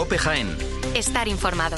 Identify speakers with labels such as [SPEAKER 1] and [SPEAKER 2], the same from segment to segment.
[SPEAKER 1] COPE Jaén.
[SPEAKER 2] Estar informado.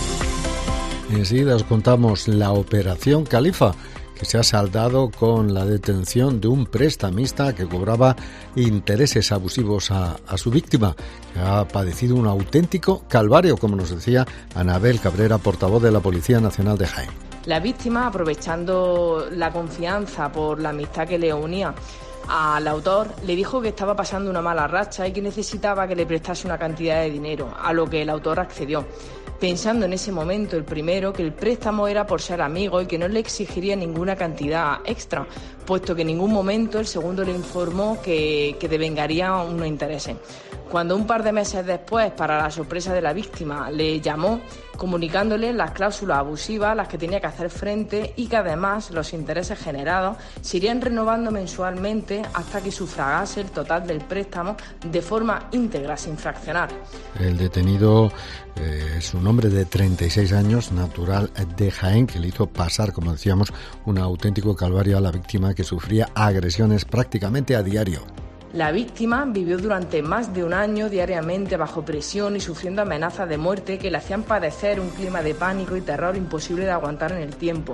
[SPEAKER 3] Enseguida os contamos la operación Califa, que se ha saldado con la detención de un prestamista que cobraba intereses abusivos a su víctima, que ha padecido un auténtico calvario, como nos decía Anabel Cabrera, portavoz de la Policía Nacional de Jaén.
[SPEAKER 4] La víctima, aprovechando la confianza por la amistad que le unía al autor, le dijo que estaba pasando una mala racha y que necesitaba que le prestase una cantidad de dinero, a lo que el autor accedió, pensando en ese momento el primero que el préstamo era por ser amigo y que no le exigiría ninguna cantidad extra, puesto que en ningún momento el segundo le informó que devengaría unos intereses. Cuando un par de meses después, para la sorpresa de la víctima, le llamó comunicándole las cláusulas abusivas a las que tenía que hacer frente y que además los intereses generados se irían renovando mensualmente hasta que sufragase el total del préstamo de forma íntegra, sin fraccionar.
[SPEAKER 3] El detenido es un hombre de 36 años, natural de Jaén, que le hizo pasar, como decíamos, un auténtico calvario a la víctima, que sufría agresiones prácticamente a diario.
[SPEAKER 4] La víctima vivió durante más de un año diariamente bajo presión y sufriendo amenazas de muerte que le hacían padecer un clima de pánico y terror imposible de aguantar en el tiempo.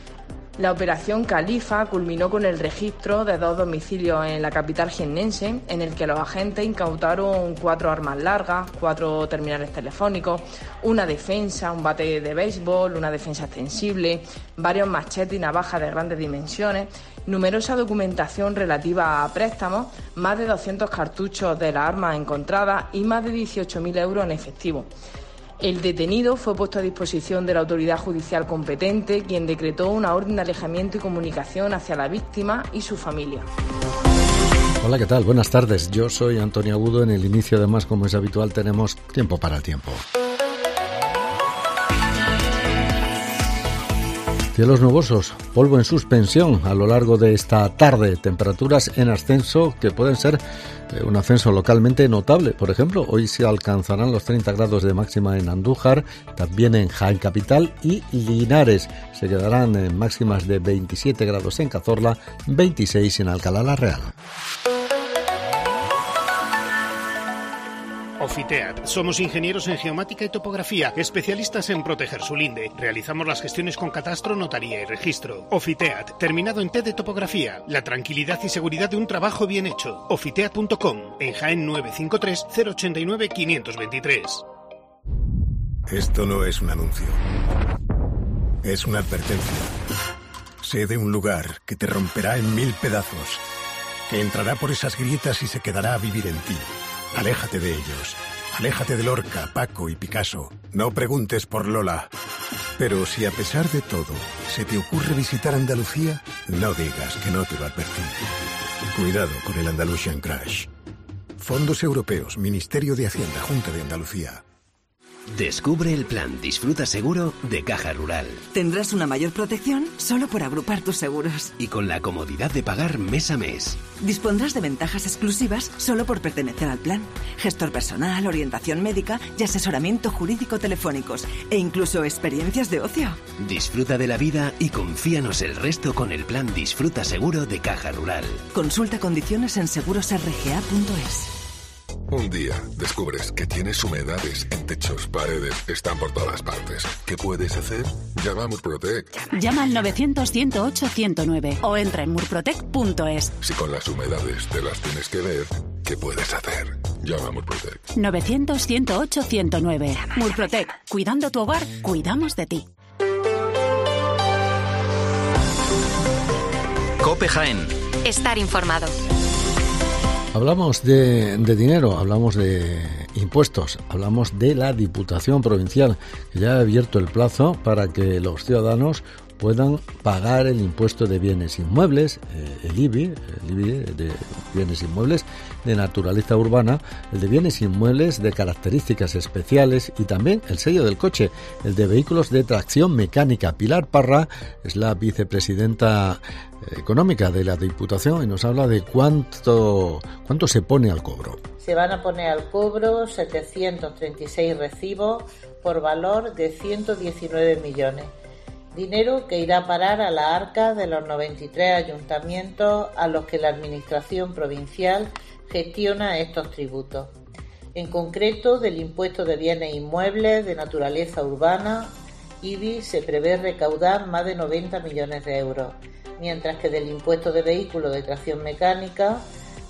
[SPEAKER 4] La operación Califa culminó con el registro de 2 domicilios en la capital jiennense, en el que los agentes incautaron 4 armas largas, 4 terminales telefónicos, una defensa, un bate de béisbol, una defensa extensible, varios machetes y navajas de grandes dimensiones, numerosa documentación relativa a préstamos, más de 200 cartuchos de las armas encontradas y más de 18.000 euros en efectivo. El detenido fue puesto a disposición de la autoridad judicial competente, quien decretó una orden de alejamiento y comunicación hacia la víctima y su familia.
[SPEAKER 3] Hola, ¿qué tal? Buenas tardes. Yo soy Antonio Agudo. En el inicio, además, como es habitual, tenemos tiempo para el tiempo. Cielos nubosos, polvo en suspensión a lo largo de esta tarde, temperaturas en ascenso que pueden ser un ascenso localmente notable. Por ejemplo, hoy se alcanzarán los 30 grados de máxima en Andújar, también en Jaén Capital y Linares. Se quedarán en máximas de 27 grados en Cazorla, 26 en Alcalá la Real.
[SPEAKER 5] Ofiteat. Somos ingenieros en geomática y topografía, especialistas en proteger su linde. Realizamos las gestiones con catastro, notaría y registro. Ofiteat, terminado en T de topografía. La tranquilidad y seguridad de un trabajo bien hecho. Ofiteat.com, en Jaén 953 089 523.
[SPEAKER 6] Esto no es un anuncio. Es una advertencia. Sé de un lugar que te romperá en 1000 pedazos, que entrará por esas grietas y se quedará a vivir en ti. Aléjate de ellos. Aléjate de Lorca, Paco y Picasso. No preguntes por Lola. Pero si a pesar de todo se te ocurre visitar Andalucía, no digas que no te lo advertí. Cuidado con el Andalusian Crash. Fondos Europeos, Ministerio de Hacienda, Junta de Andalucía.
[SPEAKER 7] Descubre el plan Disfruta Seguro de Caja Rural.
[SPEAKER 8] Tendrás una mayor protección solo por agrupar tus seguros.
[SPEAKER 7] Y con la comodidad de pagar mes a mes.
[SPEAKER 8] Dispondrás de ventajas exclusivas solo por pertenecer al plan. Gestor personal, orientación médica y asesoramiento jurídico telefónicos. E incluso experiencias de ocio.
[SPEAKER 7] Disfruta de la vida y confíanos el resto con el plan Disfruta Seguro de Caja Rural.
[SPEAKER 8] Consulta condiciones en segurosrga.es.
[SPEAKER 9] Un día descubres que tienes humedades en techos, paredes, están por todas partes. ¿Qué puedes hacer? Llama a Murprotec.
[SPEAKER 10] Llama al 900-108-109 o entra en murprotec.es.
[SPEAKER 9] Si con las humedades te las tienes que ver, ¿qué puedes hacer? Llama a Murprotec.
[SPEAKER 10] 900-108-109. Murprotec. Cuidando tu hogar, cuidamos de ti.
[SPEAKER 1] COPE Jaén.
[SPEAKER 2] Estar informado.
[SPEAKER 3] Hablamos de dinero, hablamos de impuestos, hablamos de la Diputación Provincial, que ya ha abierto el plazo para que los ciudadanos puedan pagar el impuesto de bienes inmuebles, el IBI de bienes inmuebles de naturaleza urbana, el de bienes inmuebles de características especiales y también el sello del coche, el de vehículos de tracción mecánica. Pilar Parra es la vicepresidenta económica de la Diputación y nos habla de cuánto se pone al cobro.
[SPEAKER 11] Se van a poner al cobro 736 recibos por valor de 119 millones. Dinero que irá a parar a la arca de los 93 ayuntamientos a los que la Administración provincial gestiona estos tributos. En concreto, del impuesto de bienes inmuebles de naturaleza urbana, IBI, se prevé recaudar más de 90 millones de euros, mientras que del impuesto de vehículos de tracción mecánica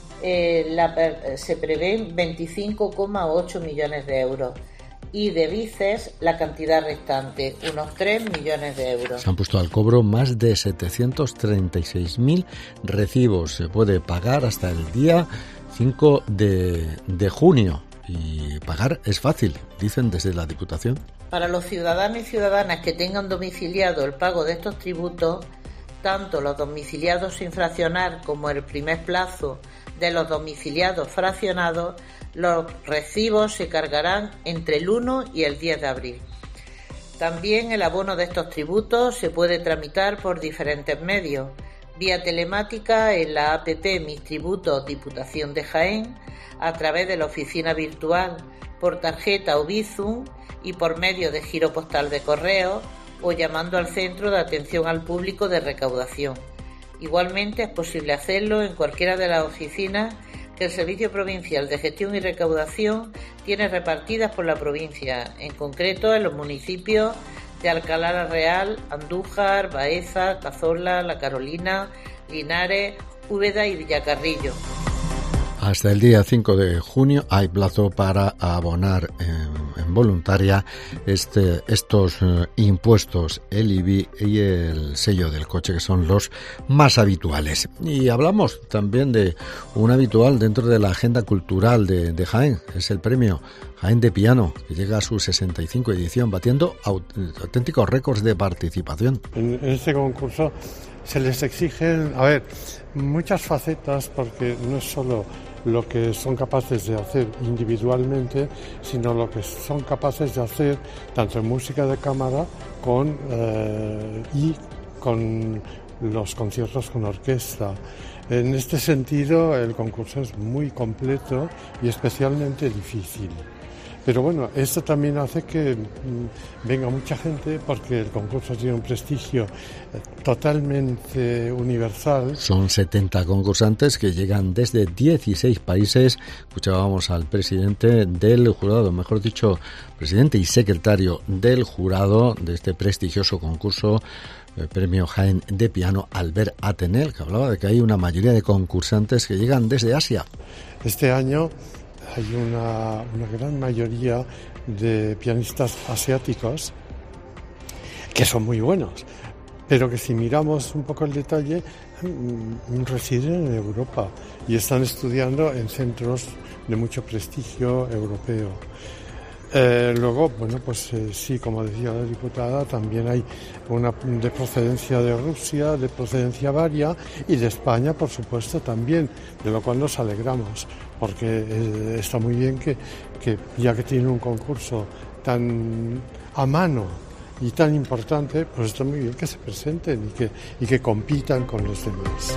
[SPEAKER 11] se prevén 25,8 millones de euros. Y de bices la cantidad restante, unos 3 millones de euros.
[SPEAKER 3] Se han puesto al cobro más de 736.000 recibos. Se puede pagar hasta el día 5 de junio. Y pagar es fácil, dicen desde la Diputación.
[SPEAKER 11] Para los ciudadanos y ciudadanas que tengan domiciliado el pago de estos tributos, tanto los domiciliados sin fraccionar como el primer plazo de los domiciliados fraccionados, los recibos se cargarán entre el 1 y el 10 de abril. También el abono de estos tributos se puede tramitar por diferentes medios: vía telemática en la APP Mis Tributos Diputación de Jaén, a través de la oficina virtual, por tarjeta o Bizum y por medio de giro postal de correo, o llamando al Centro de Atención al Público de Recaudación. Igualmente es posible hacerlo en cualquiera de las oficinas que el Servicio Provincial de Gestión y Recaudación tiene repartidas por la provincia, en concreto en los municipios de Alcalá la Real, Andújar, Baeza, Cazorla, La Carolina, Linares, Úbeda y Villacarrillo.
[SPEAKER 3] Hasta el día 5 de junio hay plazo para abonar en voluntaria estos impuestos, el IBI y el sello del coche, que son los más habituales. Y hablamos también de un habitual dentro de la agenda cultural de Jaén. Es el premio Jaén de Piano, que llega a su 65 edición, batiendo auténticos récords de participación.
[SPEAKER 1] En este concurso se les exigen, muchas facetas, porque no es solo lo que son capaces de hacer individualmente, sino lo que son capaces de hacer tanto en música de cámara y con los conciertos con orquesta. En este sentido, el concurso es muy completo y especialmente difícil. Pero bueno, esto también hace que venga mucha gente, porque el concurso tiene un prestigio totalmente universal.
[SPEAKER 3] Son 70 concursantes que llegan desde 16 países. Escuchábamos al presidente del jurado, mejor dicho, presidente y secretario del jurado de este prestigioso concurso, el premio Jaén de Piano, Albert Atenel, que hablaba de que hay una mayoría de concursantes que llegan desde Asia.
[SPEAKER 1] Este año hay una gran mayoría de pianistas asiáticos que son muy buenos, pero que si miramos un poco el detalle, residen en Europa y están estudiando en centros de mucho prestigio europeo. Luego, sí, como decía la diputada, también hay una de procedencia de Rusia, de procedencia varia, y de España, por supuesto, también, de lo cual nos alegramos, porque está muy bien que ya que tiene un concurso tan a mano y tan importante, pues está muy bien que se presenten y que compitan con los demás.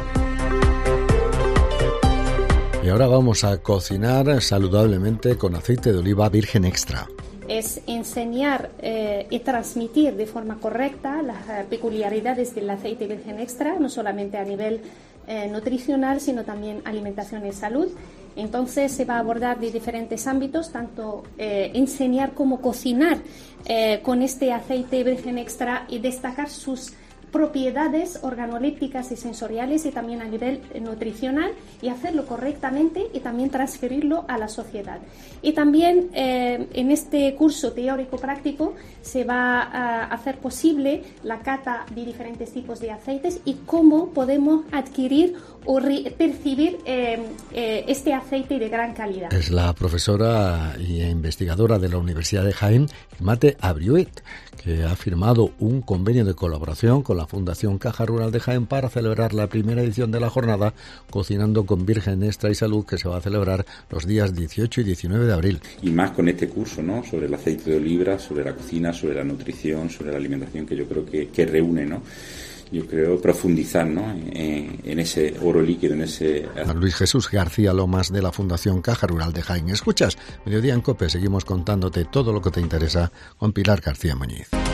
[SPEAKER 3] Y ahora vamos a cocinar saludablemente con aceite de oliva virgen extra.
[SPEAKER 12] Es enseñar y transmitir de forma correcta las peculiaridades del aceite virgen extra, no solamente a nivel nutricional, sino también alimentación y salud. Entonces se va a abordar de diferentes ámbitos, tanto enseñar cómo cocinar con este aceite virgen extra y destacar sus propiedades organolépticas y sensoriales, y también a nivel nutricional, y hacerlo correctamente y también transferirlo a la sociedad. Y también en este curso teórico práctico se va a hacer posible la cata de diferentes tipos de aceites y cómo podemos adquirir o percibir este aceite de gran calidad.
[SPEAKER 3] Es la profesora e investigadora de la Universidad de Jaén, Mate Abriuet, que ha firmado un convenio de colaboración con la Fundación Caja Rural de Jaén para celebrar la primera edición de la jornada Cocinando con Virgen Extra y Salud, que se va a celebrar los días 18 y 19 de abril.
[SPEAKER 13] Y más con este curso, ¿no?, sobre el aceite de oliva, sobre la cocina, sobre la nutrición, sobre la alimentación, que yo creo que reúne, ¿no? Yo creo profundizar, ¿no?, en ese oro líquido, en ese...
[SPEAKER 3] Luis Jesús García Lomas, de la Fundación Caja Rural de Jaén. Escuchas Mediodía en COPE, seguimos contándote todo lo que te interesa con Pilar García Muñiz.